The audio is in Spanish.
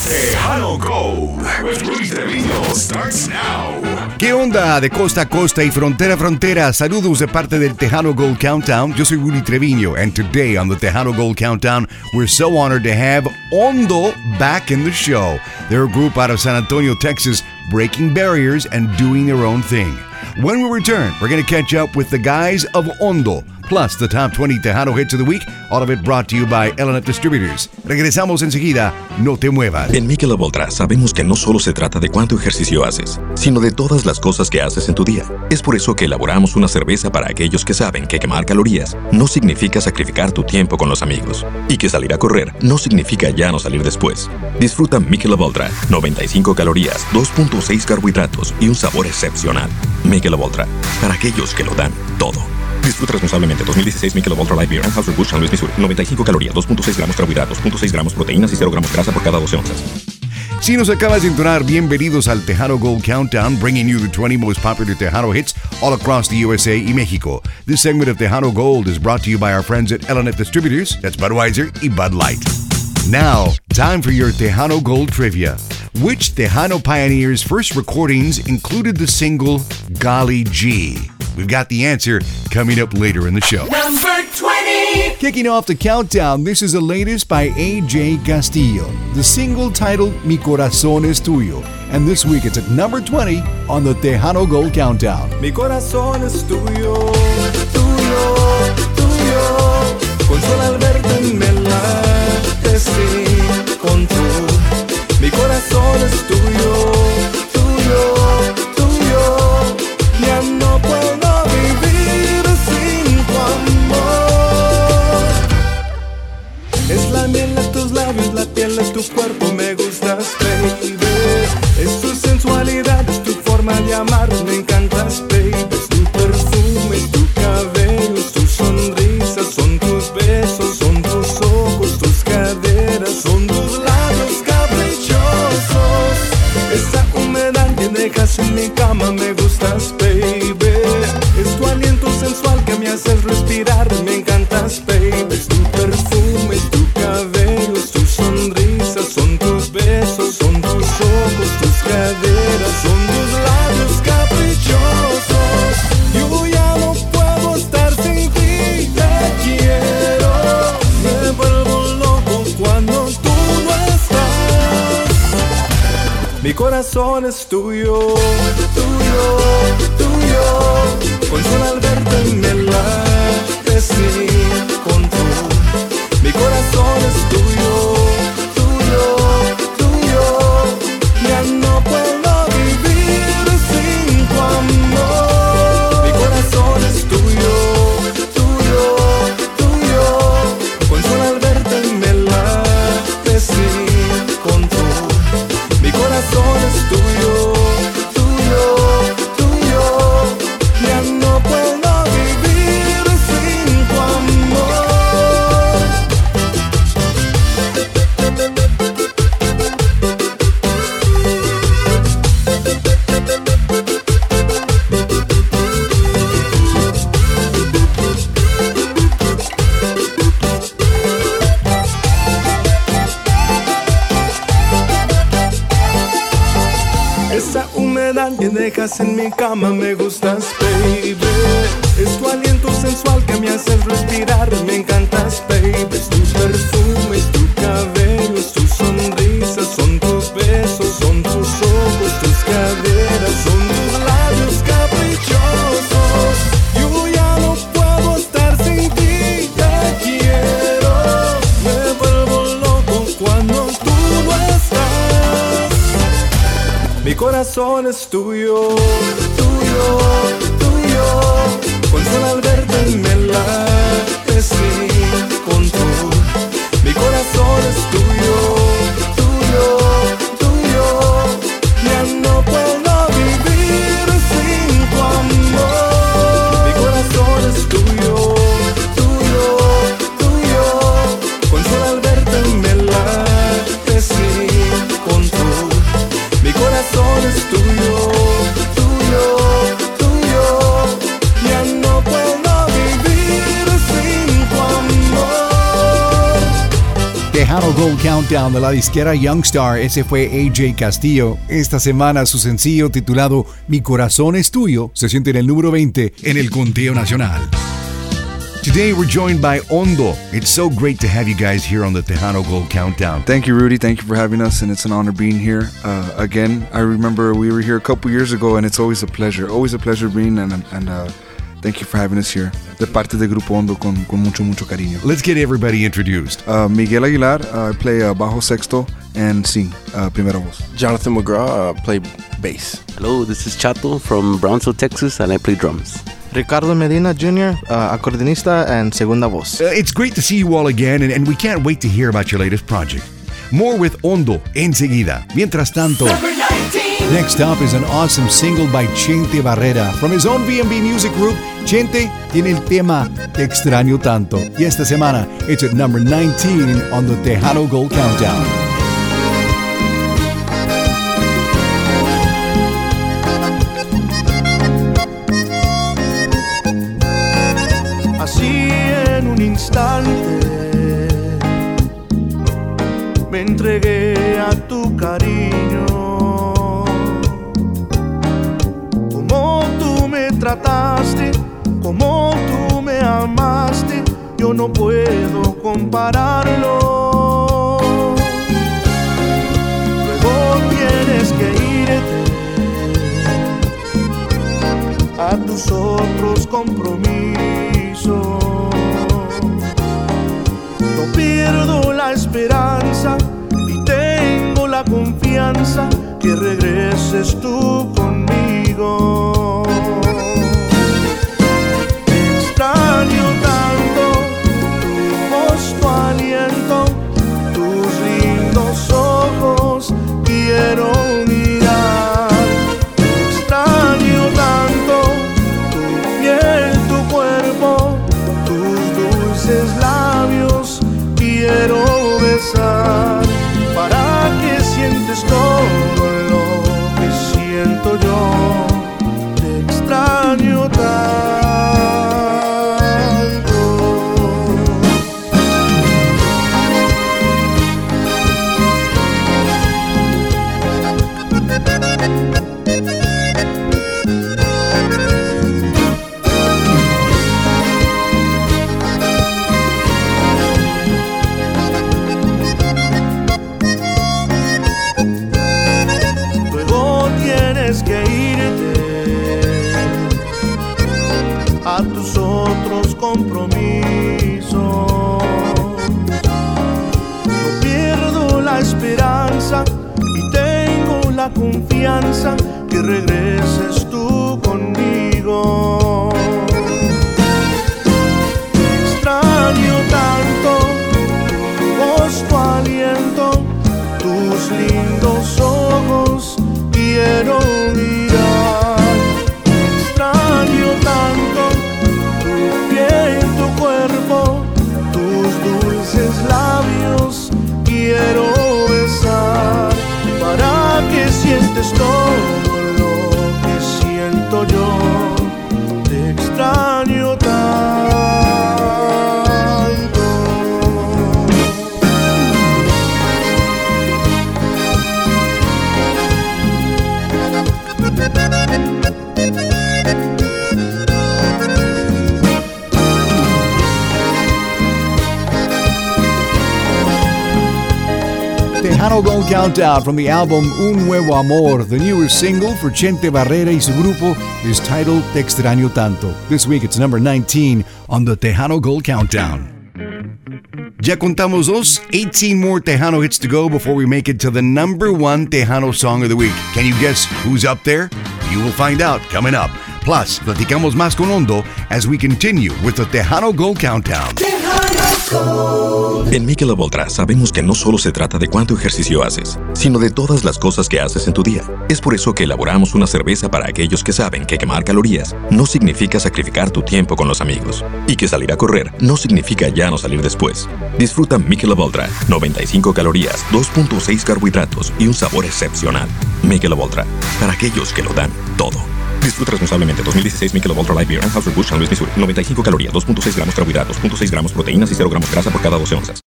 Tejano Gold with Rudy Treviño starts now. ¿Qué onda de costa a costa y frontera a frontera? Saludos de parte del Tejano Gold Countdown. Yo soy Rudy Treviño, and today on the Tejano Gold Countdown, we're so honored to have Hondo back in the show. They're a group out of San Antonio, Texas, breaking barriers and doing their own thing. When we return, we're going to catch up with the guys of Hondo, plus the top 20 Tejano hits of the week, all of it brought to you by L&F Distributors. Regresamos enseguida, no te muevas. En Michelob Ultra sabemos que no solo se trata de cuánto ejercicio haces, sino de todas las cosas que haces en tu día. Es por eso que elaboramos una cerveza para aquellos que saben que quemar calorías no significa sacrificar tu tiempo con los amigos, y que salir a correr no significa ya no salir después. Disfruta Michelob Ultra, 95 calorías, 2.6 carbohidratos y un sabor excepcional. Michelob Ultra, para aquellos que lo dan todo. Disfruta responsablemente. 2016 Michelob Ultra Light Beer, Anheuser-Busch, San Luis, Missouri. 95 calorías, 2.6 gramos carbohidratos, 2.6 gramos proteínas y 0 gramos grasa por cada 12 onzas. Si nos acabas de entonar, bienvenidos al Tejano Gold Countdown, bringing you the 20 most popular Tejano hits all across the USA y Mexico. This segment of Tejano Gold is brought to you by our friends at L&F Distributors. That's Budweiser y Bud Light. Now, time for your Tejano Gold trivia. Which Tejano pioneer's first recordings included the single Golly G? We've got the answer coming up later in the show. Number 20. Kicking off the countdown, this is the latest by A.J. Castillo. The single titled Mi Corazón es Tuyo. And this week it's at number 20 on the Tejano Gold Countdown. Mi corazón es tuyo, tuyo, tuyo. Con solo al verte me late sin control. Mi corazón es tuyo, tuyo, tuyo. Ya no puedo vivir sin tu amor. Es la miel de tus labios, la piel de tu cuerpo, me gustas, baby. Es tu sensualidad, es tu forma de amar, me encantas, baby. Es tu perfume, es tu cabello, es tu sonrisa, son tus besos, son tus ojos, tus caderas, son tus labios caprichosos. Esa humedad que dejas en mi cama, me gustas, baby. Es tu aliento sensual que me haces respirar, me encantas, baby. Es tu perfume, es tu cabello, es tu sonrisa, son tus besos, son tus ojos, tus caderas, son tus labios caprichosos. Yo ya no puedo estar sin ti, te quiero. Me vuelvo loco cuando tú no estás. Mi corazón es tuyo, tuyo, tuyo. Con solo al verte me late sin control. Mi corazón es tuyo, tuyo, tuyo. Ya no puedo vivir sin tu amor. Mi corazón es tuyo, tuyo, tuyo. Con solo al verte me late sin control. Mi corazón es tuyo, tuyo, tuyo. Ya no puedo vivir sin tu amor. Esa humedad que dejas en mi cama, me gustas, baby. Es tu aliento sensual que me haces respirar, me encantas, baby. Es tu perfume, es tu cabello, es tu sonrisa, son tus besos, son tus ojos, tus caderas, son tus labios caprichosos. Yo ya no puedo estar sin ti, te quiero. Me vuelvo loco cuando tú no estás. Mi corazón es tuyo, tuyo, tuyo. Con solo al verte me late sin control. Mi corazón es tuyo, tuyo, tuyo. Ya no puedo vivir sin tu amor. Mi corazón es tuyo, tuyo, tuyo. Con solo al verte me late sin control. Mi corazón es tuyo, tuyo, tuyo. Ya no puedo vivir sin tu amor. Tejano Gold Gold Countdown de la disquera Youngstar. Ese fue AJ Castillo. Esta semana su sencillo titulado Mi Corazón es Tuyo se siente en el número 20 en el conteo nacional. Today we're joined by Hondo. It's so great to have you guys here on the Tejano Gold Countdown. Thank you, Rudy. Thank you for having us, and it's an honor being here. Again, I remember we were here a couple years ago, and it's always a pleasure. Always a pleasure being, and thank you for having us here. De parte del Grupo Hondo con mucho cariño. Let's get everybody introduced. Miguel Aguilar, I play bajo sexto and sing, primera voz. Jonathan McGraw, play bass. Hello, this is Chato from Brownsville, Texas, and I play drums. Ricardo Medina Jr., acordeonista and segunda voz. It's great to see you all again, and we can't wait to hear about your latest project. More with Hondo enseguida. Mientras tanto, next up is an awesome single by Chente Barrera. From his own B&B music group, Chente tiene el tema Te Extraño Tanto. Y esta semana, it's at number 19 on the Tejano Gold Countdown. Así en un instante me entregué a tu cariño. Como tú me trataste, como tú me amaste, yo no puedo compararlo. Luego tienes que irte a tus otros compromisos. No pierdo la esperanza y tengo la confianza que regreses tú conmigo. Te extraño tanto, tu voz, tu aliento, tus lindos ojos, quiero mirar. Te extraño tanto, tu piel, tu cuerpo, tus dulces labios, quiero besar, para que sientes todo lo que siento yo. Te extraño tanto. Que irte a tus otros compromisos. No pierdo la esperanza y tengo la confianza que regreses tú conmigo. Te extraño tanto, tu voz, tu aliento, tus lindos ojos, quiero mirar. Te extraño tanto, tu piel, tu cuerpo, tus dulces labios, quiero besar, para que sientes todo lo que siento yo. Te extraño tanto. Tejano Gold Countdown from the album Un Nuevo Amor. The newest single for Chente Barrera y su grupo is titled Te Extraño Tanto. This week it's number 19 on the Tejano Gold Countdown. Ya contamos dos, 18 more Tejano hits to go before we make it to the number 1 Tejano song of the week. Can you guess who's up there? You will find out coming up. Plus, platicamos más con Hondo as we continue with the Tejano Gold Countdown. En Michelob Ultra sabemos que no solo se trata de cuánto ejercicio haces, sino de todas las cosas que haces en tu día. Es por eso que elaboramos una cerveza para aquellos que saben que quemar calorías no significa sacrificar tu tiempo con los amigos, y que salir a correr no significa ya no salir después. Disfruta Michelob Ultra, 95 calorías, 2.6 carbohidratos y un sabor excepcional. Michelob Ultra, para aquellos que lo dan todo. Disfruta responsablemente. 2016 Michelob Ultra Light Beer, Anheuser-Busch, San Luis, Missouri. 95 calorías, 2.6 gramos carbohidratos, 0.6 gramos proteínas y 0 gramos grasa por cada 12 onzas.